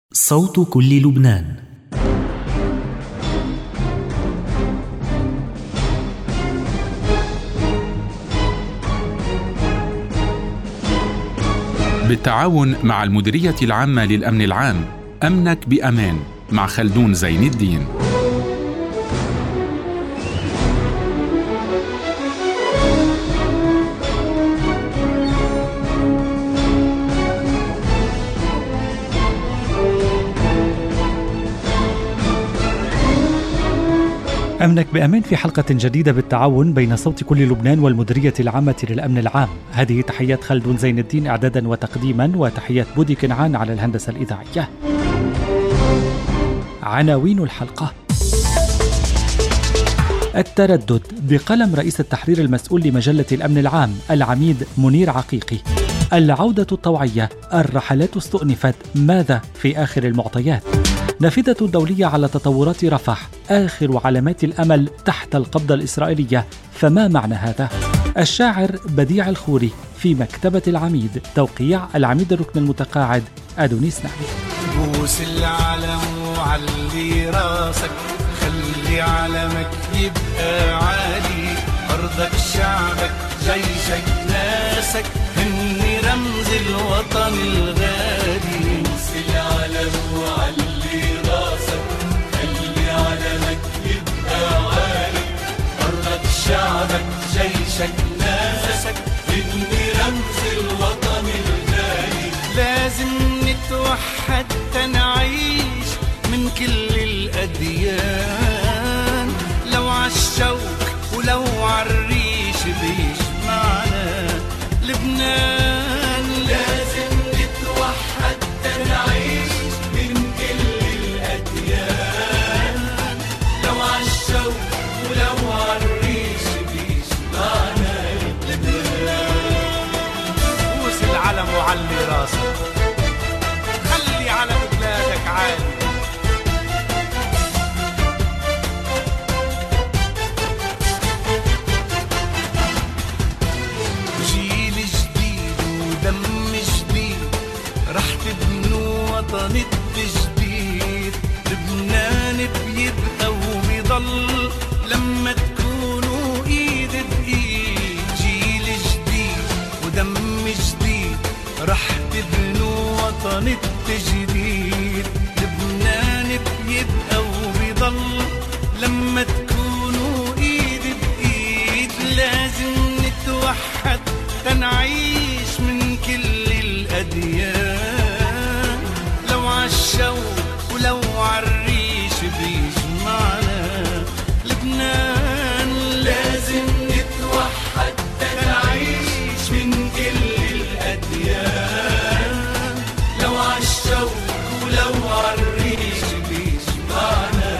صوت كل لبنان. بالتعاون مع المديرية العامة للأمن العام، أمنك بأمان مع خلدون زين الدين. أمنك بأمان في حلقة جديدة بالتعاون بين صوت كل لبنان والمديرية العامة للأمن العام. هذه تحيات خلدون زين الدين إعدادا وتقديما، وتحيات بودي كنعان على الهندسة الإذاعية. عناوين الحلقة: التردد بقلم رئيس التحرير المسؤول لمجلة الأمن العام العميد منير عقيقي. العودة الطوعية، الرحلات استؤنفت، ماذا في آخر المعطيات؟ نافذة الدولية على تطورات رفح، آخر علامات الأمل تحت القبضة الإسرائيلية، فما معنى هذا؟ الشاعر بديع الخوري في مكتبة العميد، توقيع العميد الركن المتقاعد أدونيس نعمي. بوس العلم وعلي راسك، خلي علمك يبقى عالي، أرضك شعبك جيشك ناسك، هني رمز الوطن الغالي. بوس العلم وعلي راسك، خلي علمك يبقى عالي، أرضك شعبك جيشك ناسك، هني رمز الوطن الغالي. لازم نتوحد تنعيش من كل الأديان، لو عالشوك ولو عالريش بيجمعنا لبنان. لازم نتوحد تنعيش من كل الأديان، لو عالشوك ولو عالريش بيجمعنا لبنان. بوس العلم وعلي راسك، خلي علم بلادك عالي. جيل جديد ودم جديد، رح تبنوا وطن التجديد. لبنان بيبقى وبيضل لما تكونوا ايد بايد. جيل جديد ودم جديد، رح تبنوا وطن التجديد. لبنان بيبقى وبيضل لما تكونوا ايد بايد. لازم نتوحد تنعيش من كل الأديان، لو عالشوق ولو عالريش بيجمعنا لبنان. لازم نتوحد تنعيش من كل الأديان، لو عالشوق ولو عالريش بيجمعنا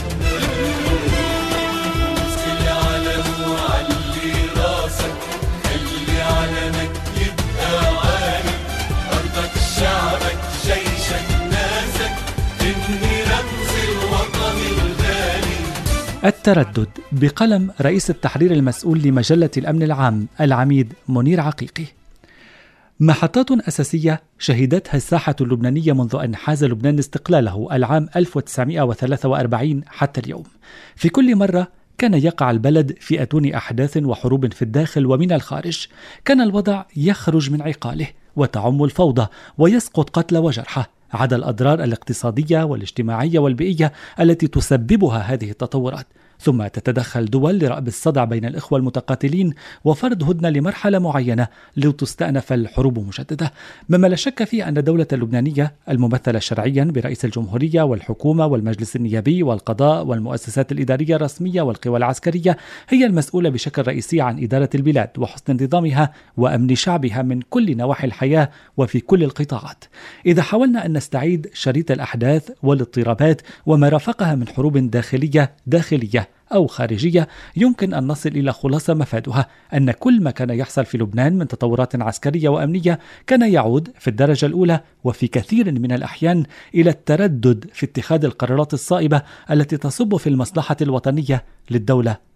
لبنان. بوس العلم وعلي راسك، خلي علمك يبقى عالي، أرضك شعبك جيشك ناسك، إني رمز الوطن الغالي. التردد بقلم رئيس التحرير المسؤول لمجلة الأمن العام العميد منير عقيقي. محطات أساسية شهدتها الساحة اللبنانية منذ أن حاز لبنان استقلاله العام 1943 حتى اليوم. في كل مرة كان يقع البلد في أتون أحداث وحروب في الداخل ومن الخارج. كان الوضع يخرج من عقاله وتعم الفوضى ويسقط قتلى وجرحى، عدا الأضرار الاقتصادية والاجتماعية والبيئية التي تسببها هذه التطورات. ثم تتدخل دول لرأب الصدع بين الإخوة المتقاتلين وفرض هدنة لمرحلة معينة لتستأنف الحروب مجددة، مما لا شك فيه أن الدولة اللبنانية الممثلة شرعيا برئيس الجمهورية والحكومة والمجلس النيابي والقضاء والمؤسسات الإدارية الرسمية والقوى العسكرية هي المسؤولة بشكل رئيسي عن إدارة البلاد وحسن انتظامها وأمن شعبها من كل نواحي الحياة وفي كل القطاعات. إذا حاولنا أن نستعيد شريط الأحداث والاضطرابات وما رافقها من حروب داخلية أو خارجية، يمكن أن نصل إلى خلاصة مفادها أن كل ما كان يحصل في لبنان من تطورات عسكرية وأمنية كان يعود في الدرجة الأولى وفي كثير من الأحيان إلى التردد في اتخاذ القرارات الصائبة التي تصب في المصلحة الوطنية للدولة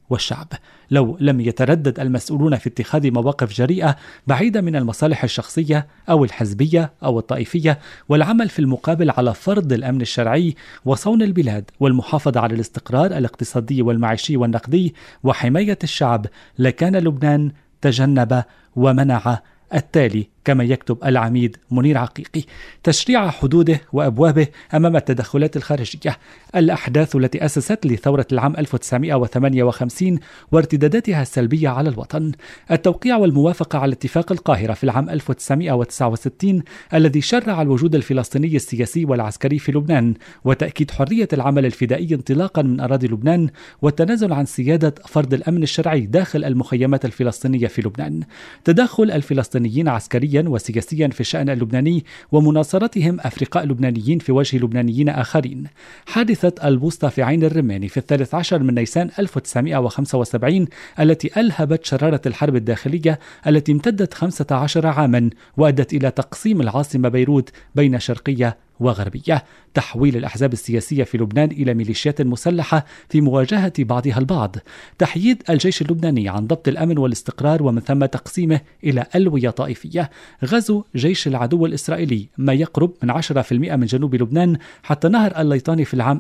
والشعب. لو لم يتردد المسؤولون في اتخاذ مواقف جريئة بعيدة من المصالح الشخصية أو الحزبية أو الطائفية، والعمل في المقابل على فرض الأمن الشرعي وصون البلاد والمحافظة على الاستقرار الاقتصادي والمعيشي والنقدي وحماية الشعب، لكان لبنان تجنب ومنع التالي، كما يكتب العميد منير عقيقي: تشريع حدوده وأبوابه أمام التدخلات الخارجية، الأحداث التي أسست لثورة العام 1958 وارتداداتها السلبية على الوطن، التوقيع والموافقة على اتفاق القاهرة في العام 1969 الذي شرع الوجود الفلسطيني السياسي والعسكري في لبنان، وتأكيد حرية العمل الفدائي انطلاقا من أراضي لبنان، والتنازل عن سيادة فرض الأمن الشرعي داخل المخيمات الفلسطينية في لبنان، تدخل الفلسطينيين عسكريا وسياسيا في الشأن اللبناني ومناصرتهم أفرقاء لبنانيين في وجه لبنانيين آخرين، حادثة البوسطة في عين الرماني في 13 من نيسان 1975 التي ألهبت شرارة الحرب الداخلية التي امتدت 15 عاما وأدت إلى تقسيم العاصمة بيروت بين شرقية وغربية، تحويل الأحزاب السياسية في لبنان إلى ميليشيات مسلحة في مواجهة بعضها البعض، تحييد الجيش اللبناني عن ضبط الأمن والاستقرار ومن ثم تقسيمه إلى ألوية طائفية، غزو جيش العدو الإسرائيلي ما يقرب من 10% من جنوب لبنان حتى نهر الليطاني في العام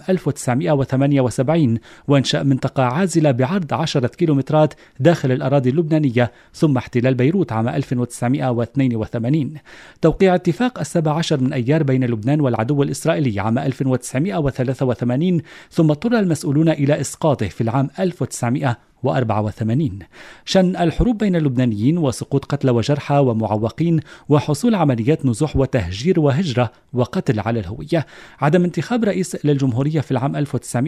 1978 وإنشاء منطقة عازلة بعرض 10 كيلومترات داخل الأراضي اللبنانية، ثم احتلال بيروت عام 1982، توقيع اتفاق 17 من أيار بين لبنان والعدو الإسرائيلي عام 1983 ثم اضطر المسؤولون إلى إسقاطه في العام 1984، شن الحروب بين اللبنانيين وسقوط قتلى وجرحى ومعوقين وحصول عمليات نزوح وتهجير وهجرة وقتل على الهوية، عدم انتخاب رئيس للجمهورية في العام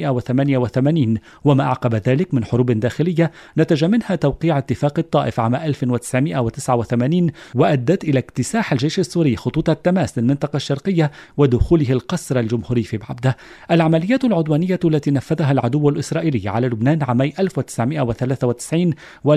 1988 وما أعقب ذلك من حروب داخلية نتج منها توقيع اتفاق الطائف عام 1989 وأدت إلى اكتساح الجيش السوري خطوط التماس للمنطقة الشرقية ودخوله القصر الجمهوري في بعبدة، العمليات العدوانية التي نفذها العدو الإسرائيلي على لبنان عامي 1993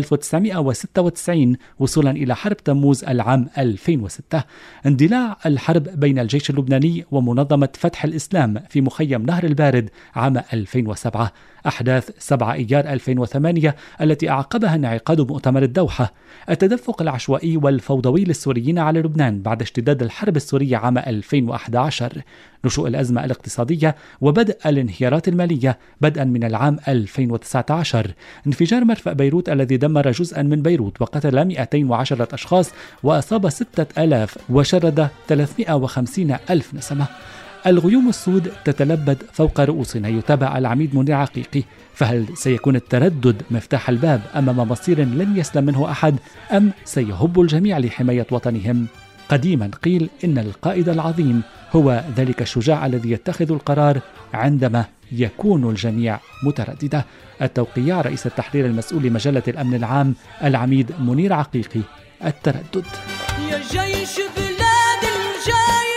و1996 وصولا إلى حرب تموز العام 2006، اندلاع الحرب بين الجيش اللبناني ومنظمة فتح الإسلام في مخيم نهر البارد عام 2007، أحداث 7 أيار 2008 التي أعقبها انعقاد مؤتمر الدوحة، التدفق العشوائي والفوضوي للسوريين على لبنان بعد اشتداد الحرب السورية عام 2011، نشوء الأزمة الاقتصادية وبدء الانهيارات المالية بدءا من العام 2019، انفجار مرفأ بيروت الذي دمر جزءا من بيروت وقتل 210 أشخاص وأصاب 6000 وشرد 350,000 نسمة، الغيوم السود تتلبد فوق رؤوسنا، يتابع العميد منير عقيقي، فهل سيكون التردد مفتاح الباب أمام مصير لن يسلم منه أحد أم سيهب الجميع لحماية وطنهم؟ قديما قيل إن القائد العظيم هو ذلك الشجاع الذي يتخذ القرار عندما يكون الجميع مترددا. التوقيع رئيس التحرير المسؤول لمجلة الأمن العام العميد منير عقيقي: التردد. يا جيش بلاد الجاي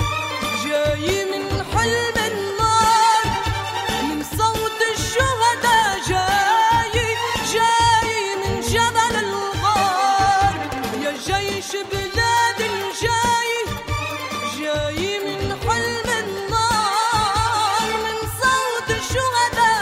جاي من حلم النار، من صوت الشهداء جاي من جبل الغار، يا جيش بلاد الجاي جاي من حلم النار، من صوت الشهداء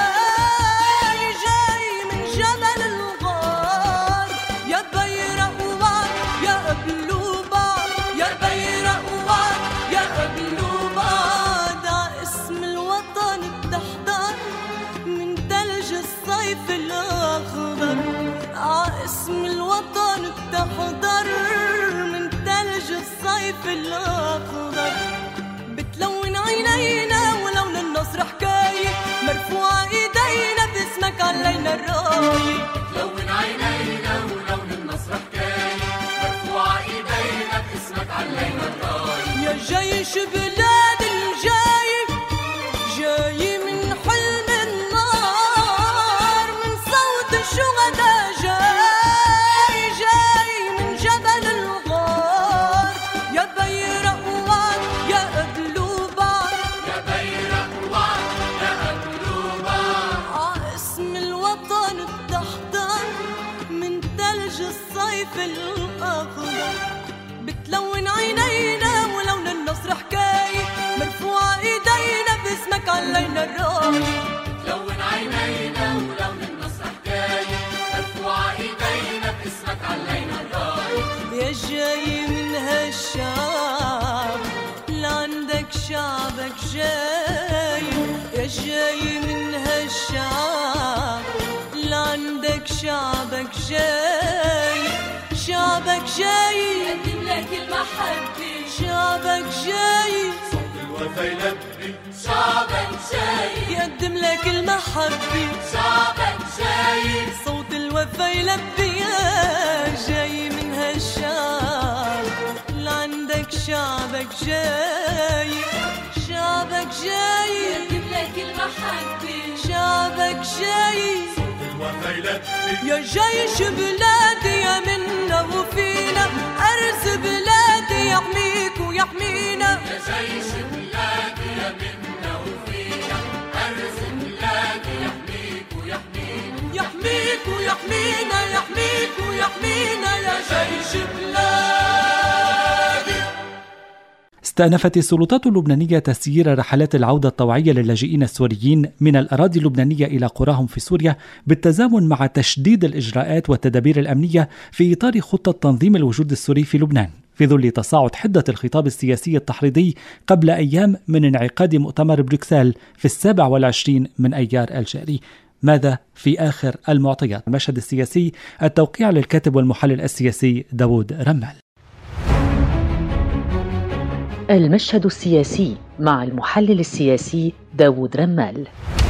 جاي من جبل الغار، يا بيرقوان يا قبلوبا يا بيرقوان يا قبلوبا، دا اسم الوطن التحضر من تلج الصيف الأخضر، اسم الوطن التحضر من تلج الصيف الأخضر، بتلون عينينا ولون النصر حكاية، مرفوعة ايدينا باسمك علينا الراية، بتلون عينينا ولون النصر حكاية، مرفوعة ايدينا باسمك علينا الراية، يا جيش بلاد الجاي جاي من حلم النار، من صوت الشهداء جاي من جبل الغار، يا بيرقوان يا قبلوبا يا بيرقوان يا قبلوبا، اسم الوطن التحضر من تلج الصيف الأخضر، بتلون عينينا ولون النصر حكاية، مرفوعة ايدينا باسمك علينا الراية، بتلون عينينا ولون النصر حكاية. يا جاي من هالشعب لعندك شعبك جاي، يا جاي من هالشعب لعندك شعبك جاي، شعبك جاي يقدم لك المحبة، شعبك جاي صوت الوفا يلبي، شعبك جاي يقدم لك المحبة، شعبك جاي صوت الوفا يلبي، يا جاي من هالشعب لعندك شعبك جاي، شعبك جاي يقدم لك المحبة، شعبك جاي صوت الوفا يلبي، يا جيش بلادي يا منا وفينا، أرز بلادي يحميك ويحمينا، يا جيش بلادي يا منا وفينا، أرز بلادي يحميك ويحمينا، يحميك ويحمينا، يحميك ويحمينا يا جيش بلادي. استأنفت السلطات اللبنانية تسيير رحلات العودة الطوعية للاجئين السوريين من الأراضي اللبنانية إلى قراهم في سوريا بالتزامن مع تشديد الإجراءات والتدابير الأمنية في إطار خطة تنظيم الوجود السوري في لبنان، في ظل تصاعد حدة الخطاب السياسي التحريضي قبل أيام من انعقاد مؤتمر بروكسل في 27 من أيار الجاري. ماذا في آخر المعطيات؟ المشهد السياسي، التوقيع للكاتب والمحلل السياسي داود رمال. المشهد السياسي مع المحلل السياسي داود رمال.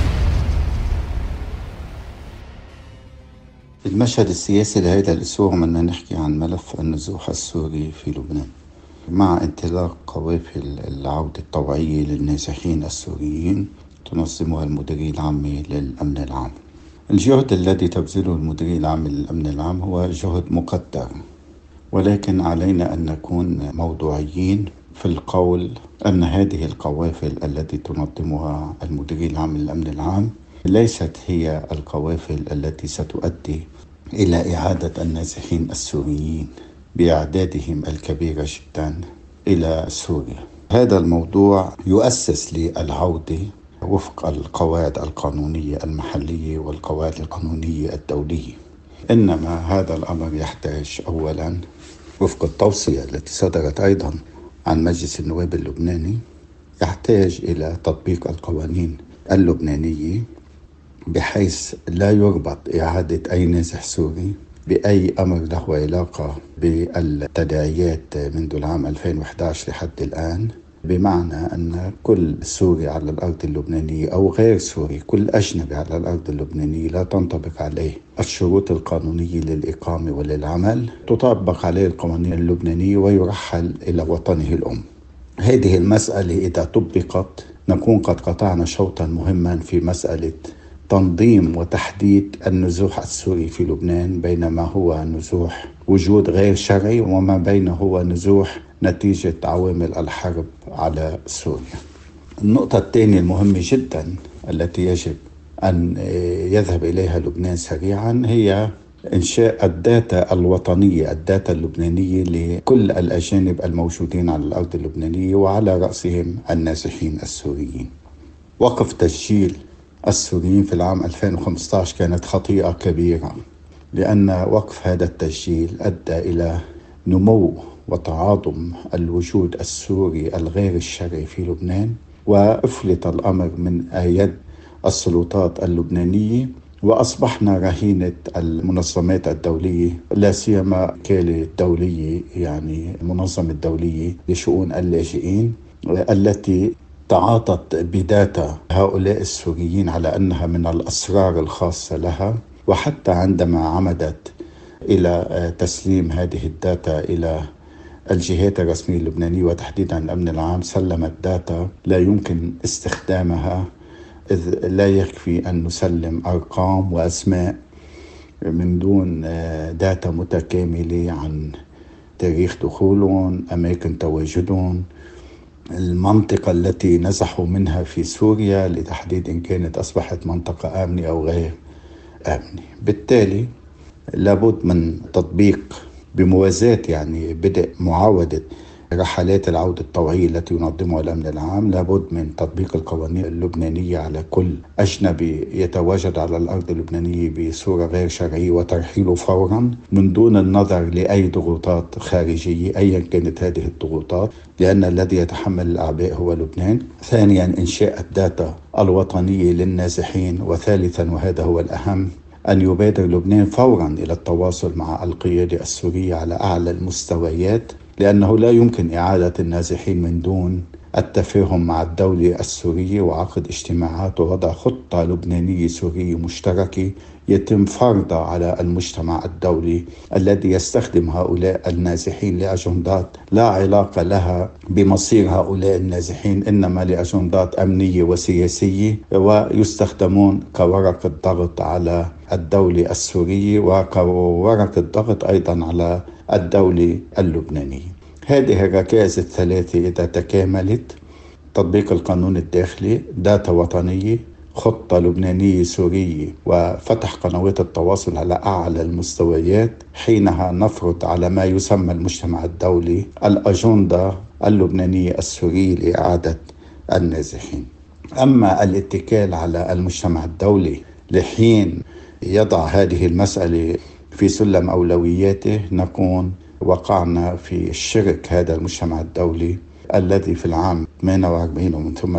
المشهد السياسي لهذا الأسبوع بدنا نحكي عن ملف النزوح السوري في لبنان مع انطلاق قوافل العودة الطوعية للنازحين السوريين تنظمها المديرية العامة للأمن العام. الجهد الذي تبذله المديرية العامة للأمن العام هو جهد مقدر، ولكن علينا أن نكون موضوعيين في القول أن هذه القوافل التي تنظمها المديرية العامة للأمن العام ليست هي القوافل التي ستؤدي إلى إعادة النازحين السوريين بأعدادهم الكبيرة جدا إلى سوريا. هذا الموضوع يؤسس للعودة وفق القواعد القانونية المحلية والقواعد القانونية الدولية، إنما هذا الأمر يحتاج أولا وفق التوصية التي صدرت أيضا عن مجلس النواب اللبناني، يحتاج إلى تطبيق القوانين اللبنانية بحيث لا يربط إعادة أي نازح سوري بأي أمر له علاقة بالتداعيات منذ العام 2011 لحد الآن، بمعنى أن كل سوري على الأرض اللبنانية أو غير سوري، كل أجنبي على الأرض اللبنانية لا تنطبق عليه الشروط القانونية للإقامة وللعمل، تطبق عليه القوانين اللبنانية ويرحل إلى وطنه الأم. هذه المسألة إذا طبقت نكون قد قطعنا شوطا مهما في مسألة تنظيم وتحديد النزوح السوري في لبنان، بينما هو نزوح وجود غير شرعي وما بينه هو نزوح نتيجة عوامل الحرب على سوريا. النقطة الثانية المهمة جدا التي يجب أن يذهب إليها لبنان سريعا هي إنشاء الداتا الوطنية، الداتا اللبنانية لكل الأجانب الموجودين على الأرض اللبنانية وعلى رأسهم النازحين السوريين. وقف تسجيل السوريين في العام 2015 كانت خطيئة كبيرة، لأن وقف هذا التسجيل أدى إلى نمو وتعاظم الوجود السوري الغير الشرعي في لبنان، وأفلت الأمر من يد السلطات اللبنانية، وأصبحنا رهينة المنظمات الدولية، لا سيما الوكالة الدولية يعني المنظمة الدولية لشؤون اللاجئين التي تعاطت بداتا هؤلاء السوريين على أنها من الأسرار الخاصة لها، وحتى عندما عمدت إلى تسليم هذه الداتا إلى الجهات الرسمية اللبنانية وتحديدا الأمن العام سلمت داتا لا يمكن استخدامها، إذ لا يكفي أن نسلم أرقام وأسماء من دون داتا متكاملة عن تاريخ دخولهم، أماكن تواجدهم، المنطقة التي نزحوا منها في سوريا لتحديد إن كانت أصبحت منطقة آمنة أو غير آمنة. بالتالي لابد من تطبيق بموازاة يعني بدء معاودة رحلات العودة الطوعية التي ينظمها الأمن العام لابد من تطبيق القوانين اللبنانية على كل أجنبي يتواجد على الأرض اللبنانية بصورة غير شرعية وترحيله فورا من دون النظر لأي ضغوطات خارجية أيا كانت هذه الضغوطات، لأن الذي يتحمل الأعباء هو لبنان. ثانيا إنشاء الداتا الوطنية للنازحين. وثالثا وهذا هو الأهم أن يبادر لبنان فورا إلى التواصل مع القيادة السورية على أعلى المستويات، لأنه لا يمكن إعادة النازحين من دون التفاهم مع الدولة السورية وعقد اجتماعات ووضع خطة لبنانية سورية مشتركة يتم فرضها على المجتمع الدولي الذي يستخدم هؤلاء النازحين لأجندات لا علاقة لها بمصير هؤلاء النازحين، إنما لأجندات أمنية وسياسية، ويستخدمون كورقة ضغط على الدولة السورية وكورقة ضغط أيضا على الدولة اللبنانية. هذه الركائز الثلاثة إذا تكاملت، تطبيق القانون الداخلي، داتا وطنية، خطة لبنانية سورية، وفتح قنوات التواصل على أعلى المستويات، حينها نفرض على ما يسمى المجتمع الدولي الأجندة اللبنانية السورية لإعادة النازحين. أما الاتكال على المجتمع الدولي لحين يضع هذه المسألة في سلم أولوياته، نكون وقعنا في الشرك هذا المجتمع الدولي الذي في العام 48 ومن ثم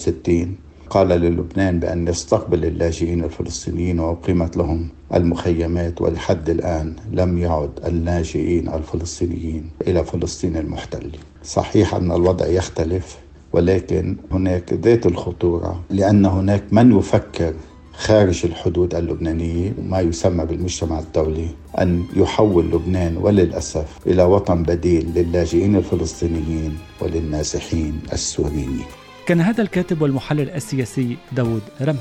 67 قال للبنان بأن يستقبل اللاجئين الفلسطينيين وأقيمت لهم المخيمات، ولحد الآن لم يعد اللاجئين الفلسطينيين إلى فلسطين المحتلة. صحيح أن الوضع يختلف، ولكن هناك ذات الخطورة، لأن هناك من يفكر خارج الحدود اللبنانية ما يسمى بالمجتمع الدولي أن يحول لبنان وللأسف إلى وطن بديل للاجئين الفلسطينيين وللنازحين السوريين. كان هذا الكاتب والمحلل السياسي داود رمال.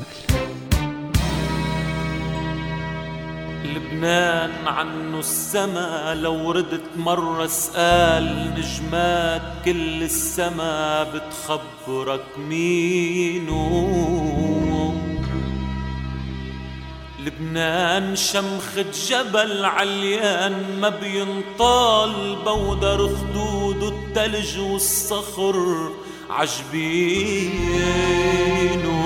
لبنان عنه السما لو ردت مرة اسأل نجمات كل السما بتخبرك مينو. لبنان شمخة جبل عليان ما بينطال، بودر خدود التلج والصخر عجبينو.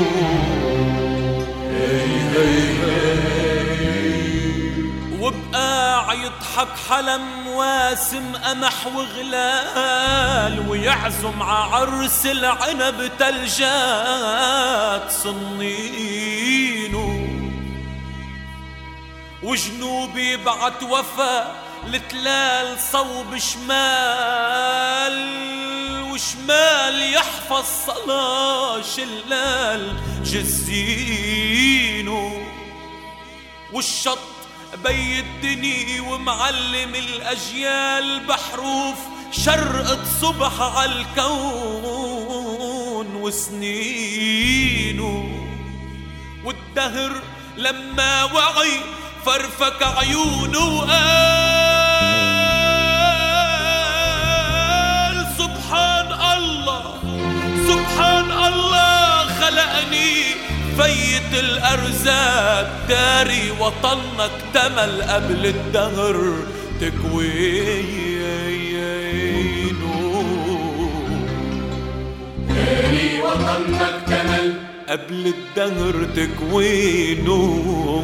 وبقى يضحك حلم واسم قمح وغلال، ويعزم عرس العنب تلجات صنينو. وجنوبي يبعت وفا لتلال صوب شمال، وشمال يحفظ صلاة شلال جزينو. والشط بي الدني ومعلم الأجيال بحروف شرقت صبح عالكون وسنينو. والدهر لما وعي فرفك عيونه وقال سبحان الله سبحان الله خلقني فيت الأرزاق داري وطنك تمل قبل الدهر تكوينه. داري وطنك تمل قبل الدهر تكوينه.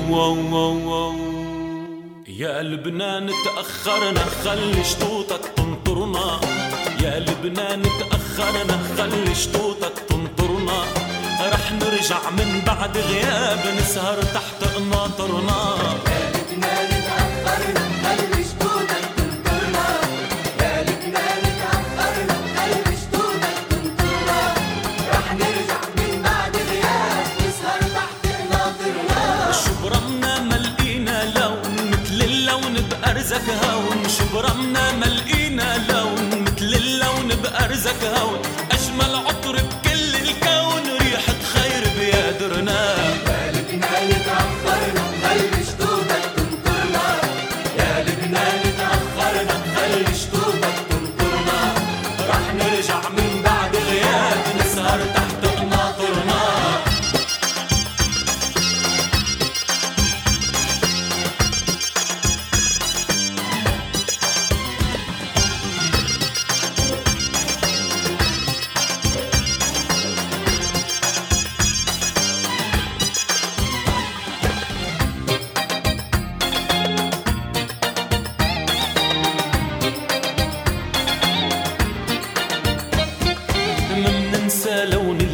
يا لبنان تأخرنا خلي شطوطك تنطرنا، يا لبنان تأخرنا خلي شطوطك تنطرنا. رح نرجع من بعد غياب نسهر تحت قناطرنا. يا لبنان تأخرنا خلي شطوطك تنطرنا، يا لبنان تأخرنا خلي شطوطك تنطرنا. رح نرجع من بعد غياب نسهر تحت قناطرنا. شبرمنا ملقينا لون مثل اللون بأرزك هون، شبرمنا ملقينا لون مثل اللون بأرزك هون. أجمل عطر بكل الكون ريحة خير بيادرنا. يا لبنان تأخرنا خلي شطوطك تنطرنا، يا لبنان تأخرنا خلي شطوطك تنطرنا. رح نرجع من بعد غياب نسهر تحت قناطرنا.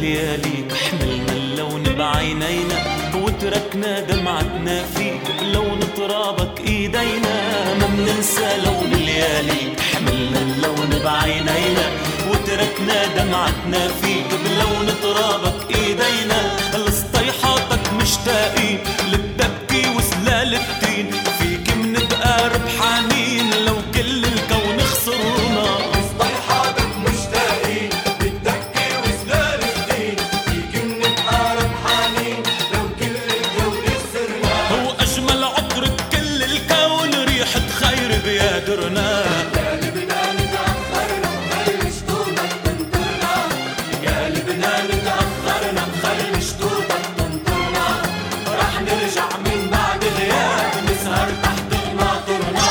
لياليك حملنا اللون بعينينا وتركنا دمعتنا فيك بلون ترابك ايدينا. ما مننسى لون لياليك حملنا اللون بعينينا وتركنا دمعتنا فيك بلون ترابك ايدينا. لصطيحاتك مشتاقين للدبكي وسلال التين فيك منبقى ربحانين لو كل الكون خسرنا. صبيحاتك مشتاقين للدبكي وسلال الدين فيك منبقى ربحانين لو كل الكون خسرنا. هو أجمل عطر بكل الكون ريحة خير بيادرنا. يا لبنان تأخرنا خلي شطوطك تنطرنا. يا لبنان تأخرنا خلي شطوطك تنطرنا. رح نرجع من بعد غياب نسهر تحت قناطرنا.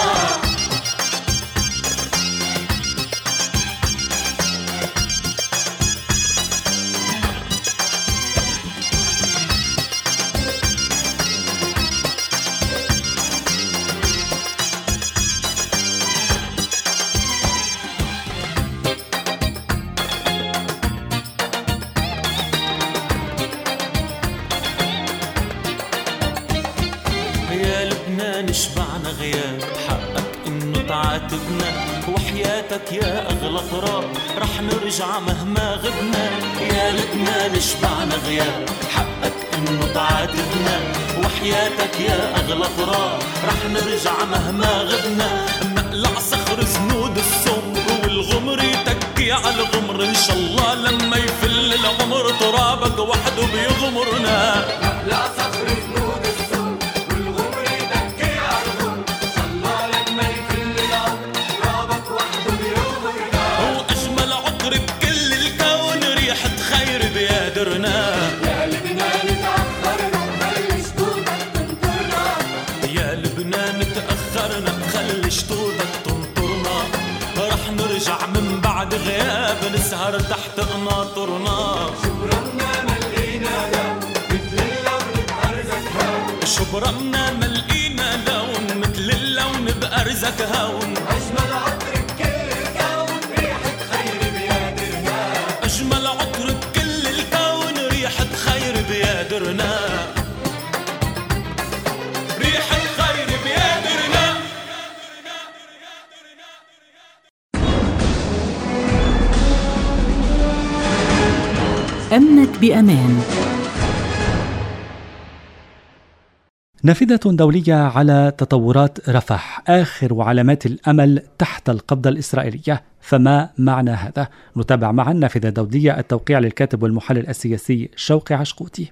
يا لبنان شبعنا غياب حقك انه تعاتبنا وحياتك يا اغلى تراب رح نرجع مهما غبنا. يا لبنان شبعنا غياب حقك انه تعاتبنا وحياتك يا اغلى تراب رح نرجع مهما غبنا. مقلع صخر زنود السمر والغمر يتكي على الغمر ان شاء الله لما يفل العمر ترابك وحده بيغمرنا. لا صخر زنود السم والغمر يدكي على الغمر ان شاء الله لما يفل العمر ترابك وحده بيغمرنا. هو أجمل عطر بكل الكون ريحة خير بيادرنا. يا لبنان تأخرنا خلي شطوطك تنطرنا. يا لبنان تأخرنا خلي شطوطك تنطرنا. رح نرجع من بعد غياب نسهر تحت قناطرنا. شبرمنا ملقينا لون مثل اللون بأرزك هون. شبرمنا ملقينا لون مثل اللون بأرزك هون. أجمل عطر بكل الكون ريحة خير بيادرنا. أجمل عطر بكل الكون ريحة خير بيادرنا. ريحة خير بيادرنا. أمنك بأمان. نافذة دولية على تطورات رفح، آخر علامات الأمل تحت القبضة الإسرائيلية، فما معنى هذا؟ نتابع معا نافذة دولية، التوقيع للكاتب والمحلل السياسي شوقي عشقوتي.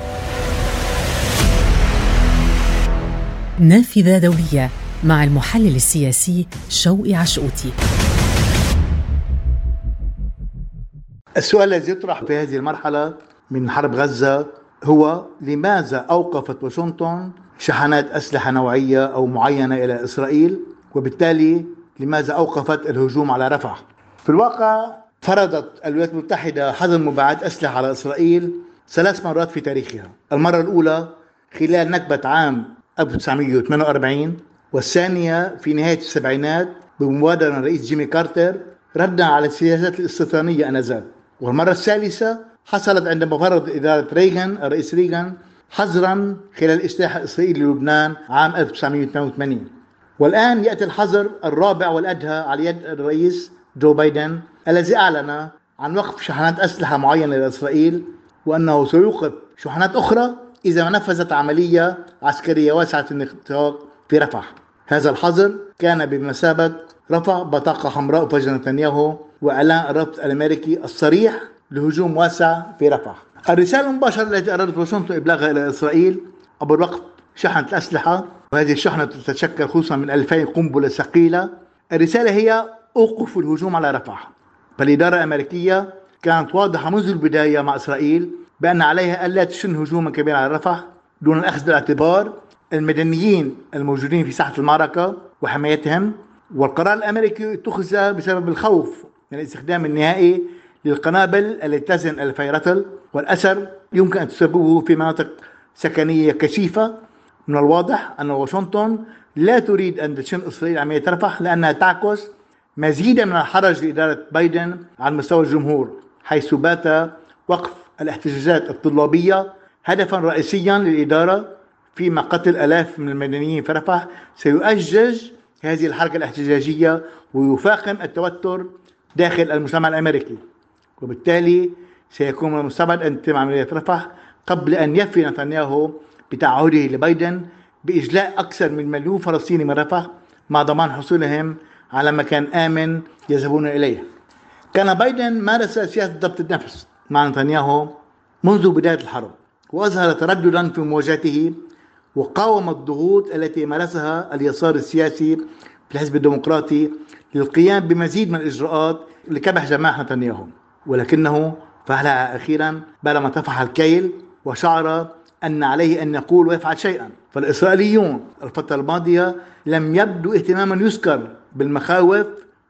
نافذة دولية مع المحلل السياسي شوقي عشقوتي. السؤال الذي يطرح في هذه المرحلة من حرب غزة هو لماذا أوقفت واشنطن شحنات أسلحة نوعية أو معينة إلى إسرائيل، وبالتالي لماذا أوقفت الهجوم على رفح؟ في الواقع فرضت الولايات المتحدة حظر مبيعات أسلحة على إسرائيل 3 مرات في تاريخها. المرة الأولى خلال نكبة عام 1948، والثانية في نهاية السبعينات بمبادرة الرئيس جيمي كارتر ردا على السياسات الاستيطانية آنذاك. والمرة الثالثة حصلت عندما فرض إدارة الرئيس ريغان حظرا خلال الاجتياح الإسرائيلي للبنان عام 1982. والآن يأتي الحظر الرابع والأدهى على يد الرئيس جو بايدن الذي أعلن عن وقف شحنات أسلحة معينة لإسرائيل، وأنه سيوقف شحنات أخرى إذا ما نفذت عملية عسكرية واسعة النطاق في رفح. هذا الحظر كان بمثابة رفع بطاقة حمراء فوج نتنياهو وإعلان الربط الأمريكي الصريح لهجوم واسع في رفح. الرسالة المباشرة التي أرادت واشنطن إبلاغها إلى إسرائيل عبر وقف شحنة الأسلحة، وهذه الشحنة تتشكل خصوصا من 2000 قنبلة ثقيلة. الرسالة هي أوقفوا الهجوم على رفح. فالإدارة الأمريكية كانت واضحة منذ البداية مع إسرائيل بأن عليها ألا تشن هجوما كبيرا على رفح دون الأخذ بالاعتبار المدنيين الموجودين في ساحة المعركة وحمايتهم. والقرار الأمريكي اتخذ بسبب الخوف من الاستخدام النهائي للقنابل التي تزن الفيرتل، والأثر يمكن أن تسببه في مناطق سكنية كثيفة. من الواضح أن واشنطن لا تريد أن تشن إسرائيل عملية رفح لأنها تعكس مزيدا من الحرج لإدارة بايدن على مستوى الجمهور، حيث بات وقف الاحتجاجات الطلابية هدفا رئيسيا للإدارة، فيما قتل آلاف من المدنيين في رفح سيؤجج هذه الحركة الاحتجاجية ويفاقم التوتر داخل المجتمع الأمريكي، وبالتالي سيكون من المستبعد أن تتم عملية رفح قبل أن يفي نتنياهو بتعهده لبايدن بإجلاء أكثر من 1,000,000 فلسطيني من رفح مع ضمان حصولهم على مكان آمن يذهبون إليه. كان بايدن مارس سياسة ضبط النفس مع نتنياهو منذ بداية الحرب، وأظهر ترددا في مواجهته وقاوم الضغوط التي مارسها اليسار السياسي في الحزب الديمقراطي للقيام بمزيد من الإجراءات لكبح جماح نتنياهو، ولكنه فعلها أخيرا بعدما طفح الكيل وشعر أن عليه أن يقول ويفعل شيئا. فالإسرائيليون الفترة الماضية لم يبدو اهتماما يذكر بالمخاوف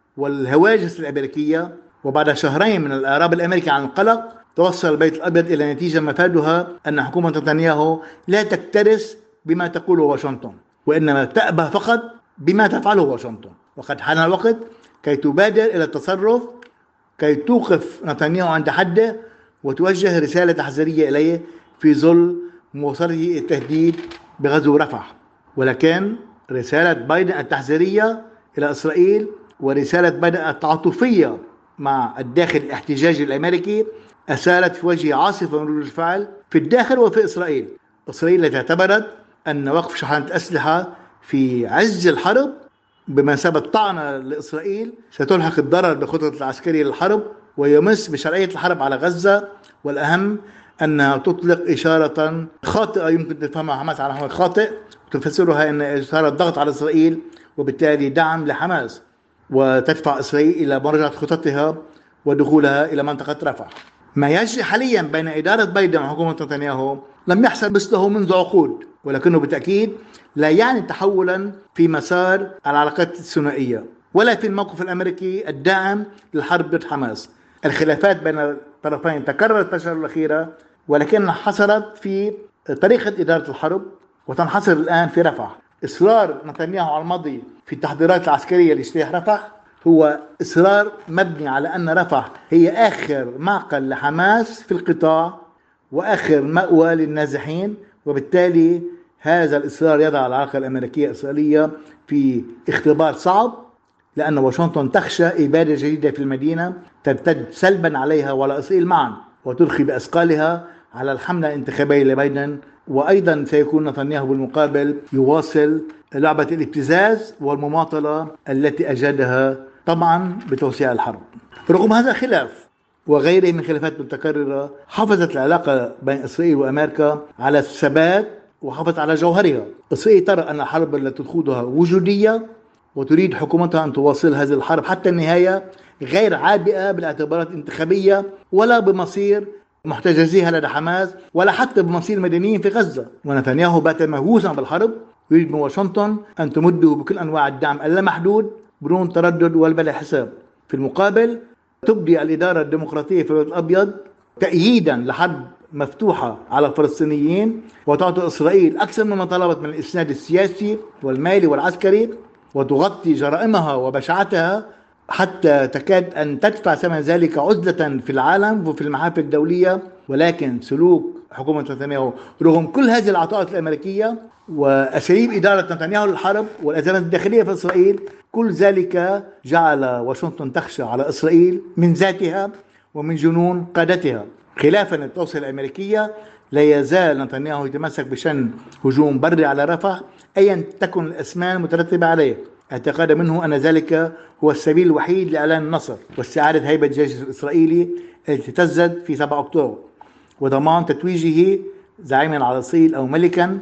والهواجس الأمريكية، وبعد شهرين من الإعراب الأمريكي عن القلق توصل البيت الأبيض إلى نتيجة مفادها أن حكومة نتنياهو لا تكترث بما تقوله واشنطن، وإنما تأبه فقط بما تفعله واشنطن. وقد حان الوقت كي تبادر إلى التصرف كي توقف نتنياهو عند حده وتوجه رسالة تحذيرية إليه في ظل مواصلة التهديد بغزو رفح. ولكن رسالة بايدن التحذيرية إلى إسرائيل ورسالة بايدن التعاطفية مع الداخل الاحتجاجي الأمريكي أسالت في وجه عاصفة من ردود الفعل في الداخل وفي إسرائيل. إسرائيل التي اعتبرت أن وقف شحنة أسلحة في عز الحرب بمثابة طعنة لإسرائيل ستلحق الضرر بخطط العسكرية للحرب ويمس بشرعية الحرب على غزة، والأهم أنها تطلق إشارة خاطئة يمكن تفهمها حماس على نحو خاطئ وتفسرها أن إشارة ضغط على إسرائيل وبالتالي دعم لحماس، وتدفع إسرائيل إلى مراجعة خططها ودخولها إلى منطقة رفح. ما يجري حاليا بين إدارة بايدن وحكومة نتنياهو لم يحصل مثله منذ عقود، ولكنه بالتأكيد لا يعني تحولا في مسار العلاقات الثنائية ولا في الموقف الأمريكي الداعم للحرب ضد حماس. الخلافات بين الطرفين تكررت في الأشهر الأخيرة، ولكنها حصلت في طريقة إدارة الحرب وتنحصر الآن في رفح. إصرار نتنياهو على الماضي في التحضيرات العسكرية لاجتياح رفح هو إصرار مبني على أن رفح هي آخر معقل لحماس في القطاع وآخر مأوى للنازحين، وبالتالي هذا الإصرار يضع العلاقة الأمريكية الإسرائيلية في اختبار صعب، لأن واشنطن تخشى إبادة جديدة في المدينة ترتد سلبا عليها وعلى إسرائيل معا وترخي بأثقالها على الحملة الانتخابية لبايدن. وأيضا سيكون نتنياهو بالمقابل يواصل لعبة الابتزاز والمماطلة التي أجادها طبعا بتوسيع الحرب. رغم هذا الخلاف وغيره من خلافات متكررة حافظت العلاقة بين إسرائيل وأمريكا على الثبات وحافظت على جوهرها. إسرائيل ترى أن الحرب التي تخوضها وجودية وتريد حكومتها أن تواصل هذه الحرب حتى النهاية، غير عابئة بالاعتبارات الانتخابية ولا بمصير محتجزيها لدى حماس ولا حتى بمصير المدنيين في غزة. ونتنياهو بات مهووسا بالحرب، يريد من واشنطن أن تمده بكل أنواع الدعم اللامحدود بدون تردد ولا بلا حساب. في المقابل تبدي الإدارة الديمقراطية في البيت الأبيض تأييدا لحرب مفتوحة على الفلسطينيين وتعطي إسرائيل أكثر مما طلبت من الإسناد السياسي والمالي والعسكري، وتغطي جرائمها وبشاعتها حتى تكاد أن تدفع ثمن ذلك عزلة في العالم وفي المحافل الدولية. ولكن سلوك حكومة نتنياهو رغم كل هذه العطاءات الأمريكية وأساليب إدارة نتنياهو للحرب والأزمات الداخلية في إسرائيل، كل ذلك جعل واشنطن تخشى على إسرائيل من ذاتها ومن جنون قادتها. خلافا للتوصية الأمريكية لا يزال نتنياهو يتمسك بشن هجوم بري على رفح أيا تكن الأسمان المترتبة عليه، اعتقادا منه أن ذلك هو السبيل الوحيد لإعلان النصر واستعادة هيبة الجيش الإسرائيلي التي اهتزت في 7 أكتوبر وضمان تتويجه زعيما على الصيل أو ملكا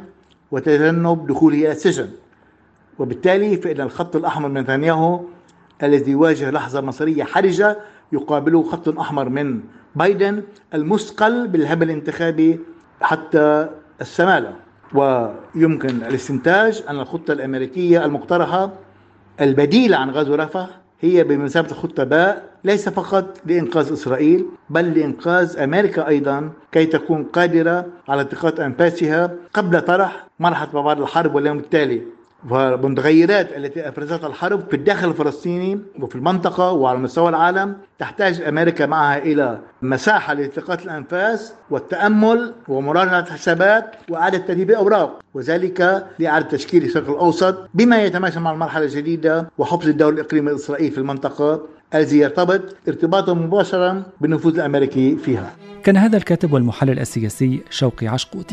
وتجنب دخوله إلى السجن. وبالتالي فإن الخط الأحمر من نتنياهو الذي يواجه لحظة مصيرية حرجة يقابله خط أحمر من بايدن المثقل بالهبل الانتخابي حتى السمالة. ويمكن الاستنتاج أن الخطة الأمريكية المقترحة البديلة عن غزو رفح هي بمثابة خطة باء، ليس فقط لإنقاذ إسرائيل بل لإنقاذ أمريكا أيضا كي تكون قادرة على اتخاذ أنفاسها قبل طرح مرحلة ما بعد الحرب واليوم التالي. والمتغيرات التي أفرزتها الحرب في الداخل الفلسطيني وفي المنطقة وعلى مستوى العالم تحتاج أمريكا معها إلى مساحة لالتقاط الأنفاس والتأمل ومراجعة الحسابات وإعادة ترتيب الأوراق، وذلك لإعادة تشكيل الشرق الأوسط بما يتماشى مع المرحلة الجديدة وحفظ الدولة الإقليمية الإسرائيلية في المنطقة الذي يرتبط ارتباطا مباشرا بالنفوذ الأمريكي فيها. كان هذا الكاتب والمحلل السياسي شوقي عشقوتي.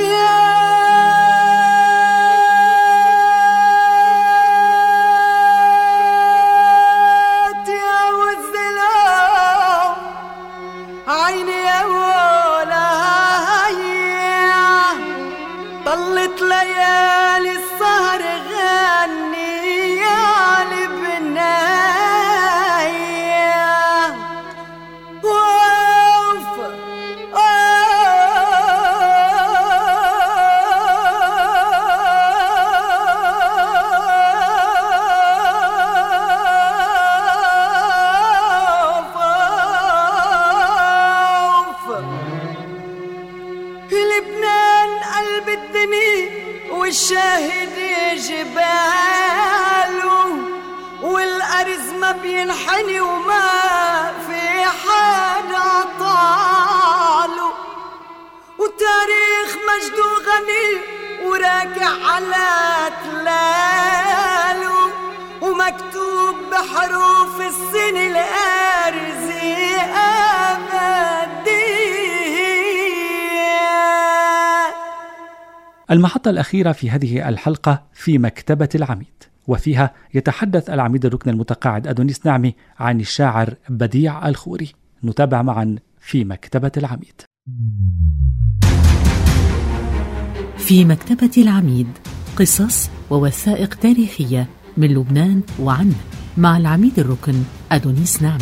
طلت ليالي السهر غني يا لبنايا وقف لبنان قلب الدنيا والشاهد جباله والأرز ما بينحني وما في حدا طاله وتاريخ مجده غني وراكع على تلاله ومكتوب بحروف السن الأرزي أبدي. المحطة الأخيرة في هذه الحلقة في مكتبة العميد، وفيها يتحدث العميد الركن المتقاعد أدونيس نعمي عن الشاعر بديع الخوري. نتابع معا في مكتبة العميد. في مكتبة العميد قصص ووثائق تاريخية من لبنان وعنه مع العميد الركن أدونيس نعمي.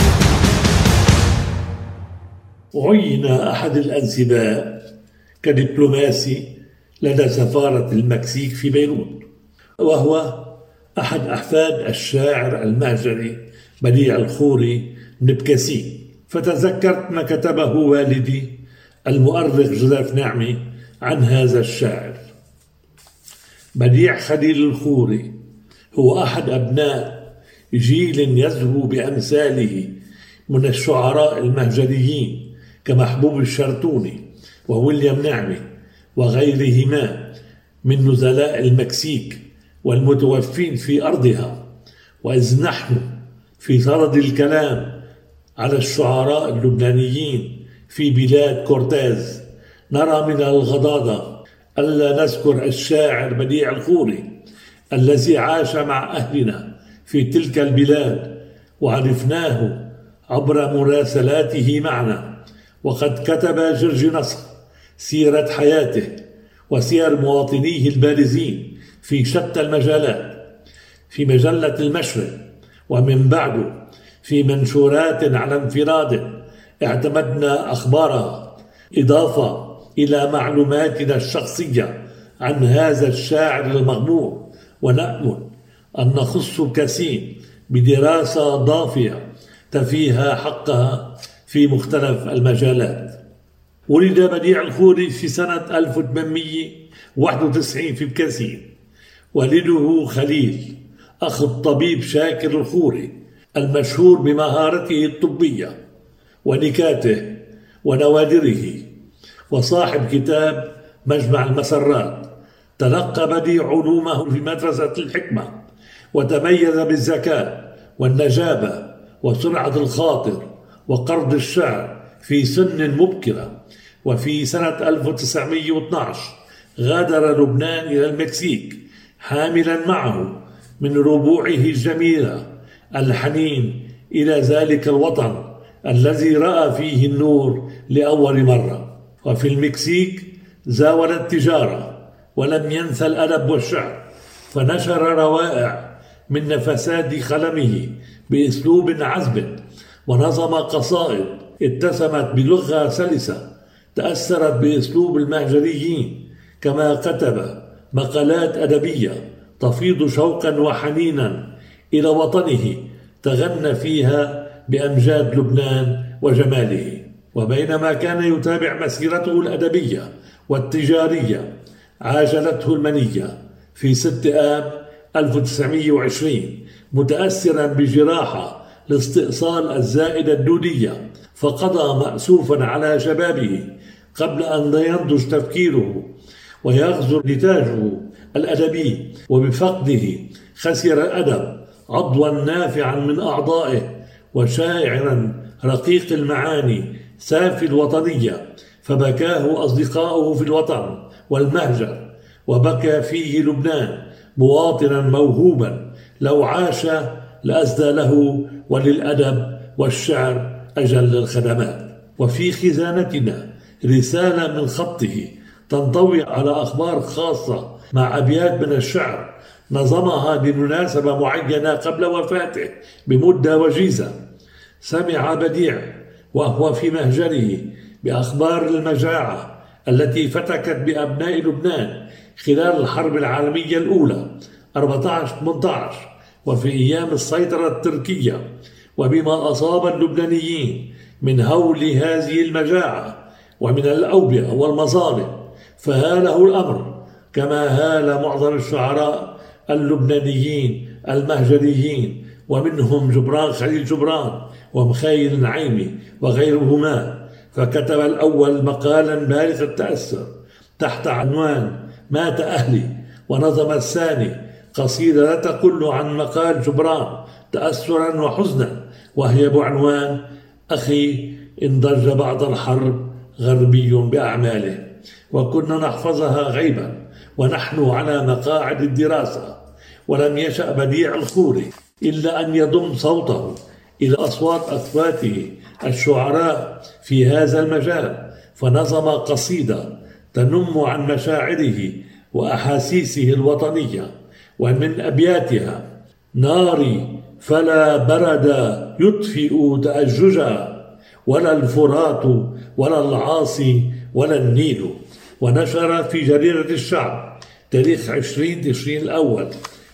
عين أحد الأنسباء كدبلوماسي لدى سفارة المكسيك في بيروت، وهو أحد أحفاد الشاعر المهجري بديع الخوري نبكسي. فتذكرت ما كتبه والدي المؤرخ جوزيف نعمي عن هذا الشاعر. بديع خليل الخوري هو أحد أبناء جيل يزهو بأمثاله من الشعراء المهجريين كمحبوب الشرتوني وويليام نعمي وغيرهما من نزلاء المكسيك والمتوفين في أرضها. وإذ نحن في طرد الكلام على الشعراء اللبنانيين في بلاد كورتيز نرى من الغضاضة ألا نذكر الشاعر بديع الخوري الذي عاش مع أهلنا في تلك البلاد وعرفناه عبر مراسلاته معنا، وقد كتب جورج نصر سيرة حياته وسير مواطنيه البارزين في شتى المجالات، في مجلة المشرق ومن بعده في منشورات على انفراد اعتمدنا أخبارها، إضافة إلى معلوماتنا الشخصية عن هذا الشاعر المغمور، ونأمل أن نخص كثير بدراسة ضافية تفيها حقها في مختلف المجالات. ولد بديع الخوري في سنة 1891 في بكاسين. والده خليل أخو الطبيب شاكر الخوري المشهور بمهارته الطبية ونكاته ونوادره، وصاحب كتاب مجمع المسرات. تلقى بديع علومه في مدرسة الحكمة، وتميز بالذكاء والنجابة وسرعة الخاطر وقرض الشعر في سن مبكرة. وفي سنة 1912 غادر لبنان إلى المكسيك حاملا معه من ربوعه الجميلة الحنين إلى ذلك الوطن الذي رأى فيه النور لأول مرة. وفي المكسيك زاول التجارة ولم ينسى الأدب والشعر، فنشر روائع من نفسات قلمه بأسلوب عذب، ونظم قصائد اتسمت بلغة سلسة تأثرت بأسلوب المهجريين، كما كتب مقالات أدبية تفيض شوقا وحنينا إلى وطنه تغنى فيها بأمجاد لبنان وجماله. وبينما كان يتابع مسيرته الأدبية والتجارية عاجلته المنية، في 6 آب 1920 متأثرا بجراحة لاستئصال الزائدة الدودية، فقضى مأسوفا على شبابه قبل أن ينضج تفكيره ويغزو نتاجه الأدبي، وبفقده خسر الأدب عضوا نافعا من أعضائه وشاعرا رقيق المعاني سافي الوطنية، فبكاه أصدقاؤه في الوطن والمهجر، وبكى فيه لبنان مواطنا موهوبا لو عاش لأسدى له وللأدب والشعر أجل الخدمات. وفي خزانتنا رسالة من خطه تنطوي على أخبار خاصة مع أبيات من الشعر نظمها بمناسبة معينة قبل وفاته بمدة وجيزة. سمع بديع وهو في مهجره بأخبار المجاعة التي فتكت بأبناء لبنان خلال الحرب العالمية الأولى 14-18 وفي أيام السيطرة التركية، وبما أصاب اللبنانيين من هول هذه المجاعة ومن الأوبئة والمظالم، فهاله الأمر كما هال معظم الشعراء اللبنانيين المهجريين، ومنهم جبران خليل جبران ومخيل النعيمي وغيرهما. فكتب الأول مقالا بالغ التأثر تحت عنوان مات أهلي، ونظم الثاني قصيدة لا تقل عن مقال جبران تأثرا وحزنا، وهي بعنوان أخي إن ضج بعد الحرب غربي بأعماله. وكنا نحفظها غيبا ونحن على مقاعد الدراسة، ولم يشأ بديع الخوري إلا أن يضم صوته إلى أصوات أخواته الشعراء في هذا المجال، فنظم قصيدة تنم عن مشاعره وأحاسيسه الوطنية، ومن أبياتها: ناري فلا برد يطفئ تأججا، ولا الفرات ولا العاصي ولا النيل. ونشر في جريدة الشعب تاريخ 20 تشرين الأول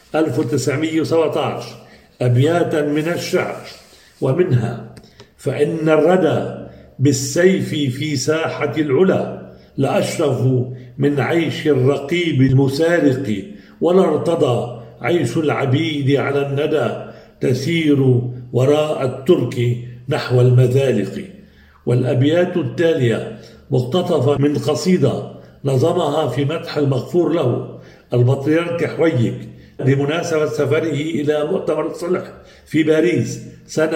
1917 أبياتا من الشعر، ومنها: فإن الردى بالسيف في ساحة العلا لأشرف من عيش الرقيب المسارق، ولا ارتضى عيش العبيد على الندى تسير وراء الترك نحو المذالق. والأبيات التالية مقتطفة من قصيدة نظمها في مدح المغفور له البطريرك حويك بمناسبة سفره إلى مؤتمر الصلح في باريس سنة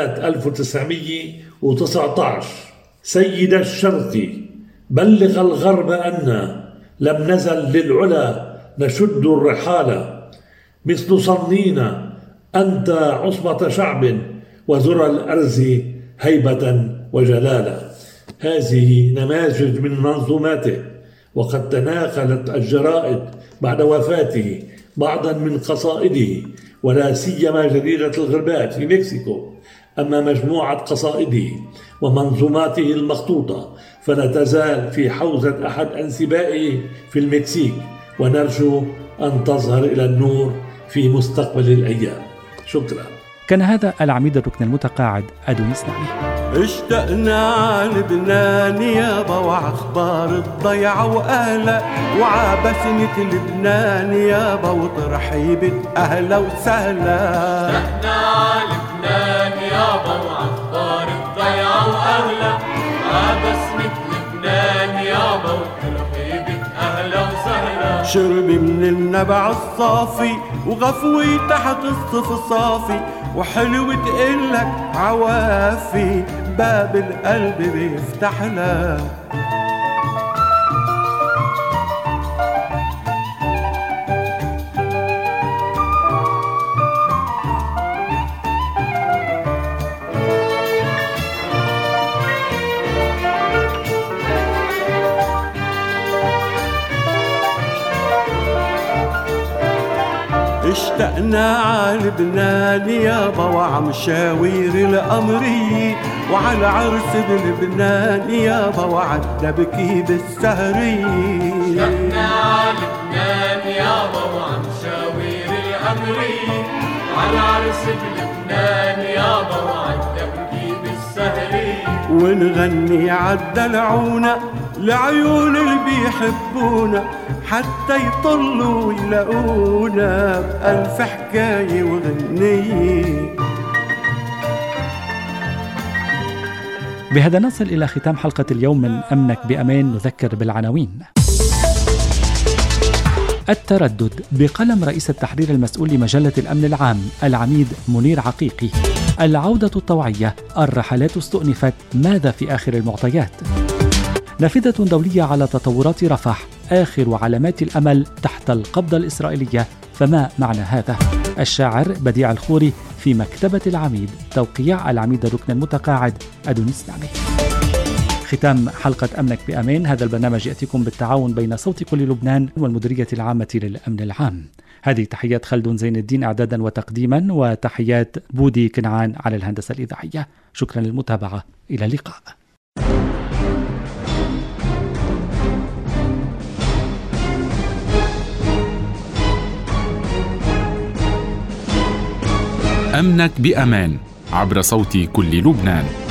1919: سيد الشرق بلغ الغرب أن لم نزل للعلا نشد الرحال، مثل صنينا أنت عصبة شعب وذرى الأرز هيبة وجلالة. هذه نماذج من منظوماته، وقد تناقلت الجرائد بعد وفاته بعضا من قصائده، ولا سيما جريدة الغربال في مكسيكو. أما مجموعة قصائده ومنظوماته المخطوطة فلا تزال في حوزة أحد أنسبائه في المكسيك، ونرجو أن تظهر إلى النور في مستقبل الأيام. شكرا. كان هذا العميد الركن المتقاعد أدونيس نعيم. اشتقنا لبنان يابا وعخبار الضيعة وأهلا، وعبسنة لبنان يابا وترحيبة أهلا وسهلا. اشتقنا لبنان يابا وعخبار الضيعة وأهلا، وعبسنة لبنان يابا وترحيبة أهلا وسهلا. شربي من النبع الصافي وغفوي تحت الصف الصافي، وحلو تقلك عوافي باب القلب بيفتح لك. اشتقنا عالبنان يابا وعمشاوير القمرية، وعلى عرس بلبنان يابا وعالدبكي بالسهرية. اشتقنا عالبنان يابا وعمشاوير القمرية، وعلى عرس بلبنان يابا وعالدبكي بالسهرية. ونغني عالدلعونا لعيون اللي بيحبونا حتى يطلوا ويلاقونا بألف حكاية وغنية. بهذا نصل إلى ختام حلقة اليوم من أمنك بأمان. نذكر بالعناوين. التردد بقلم رئيس التحرير المسؤول لمجلة الأمن العام العميد منير عقيقي. العودة الطوعية، الرحلات استؤنفت، ماذا في آخر المعطيات؟ نافذة دولية على تطورات رفح، آخر علامات الأمل تحت القبضة الإسرائيلية، فما معنى هذا؟ الشاعر بديع الخوري في مكتبة العميد، توقيع العميد الركن المتقاعد أدونيس نعمي. ختام حلقة أمنك بأمان. هذا البرنامج يأتيكم بالتعاون بين صوت كل لبنان والمديرية العامة للأمن العام. هذه تحيات خلدون زين الدين إعدادا وتقديما، وتحيات بودي كنعان على الهندسة الإذاعية. شكرا للمتابعة، إلى اللقاء. أمنك بأمان عبر صوت كل لبنان.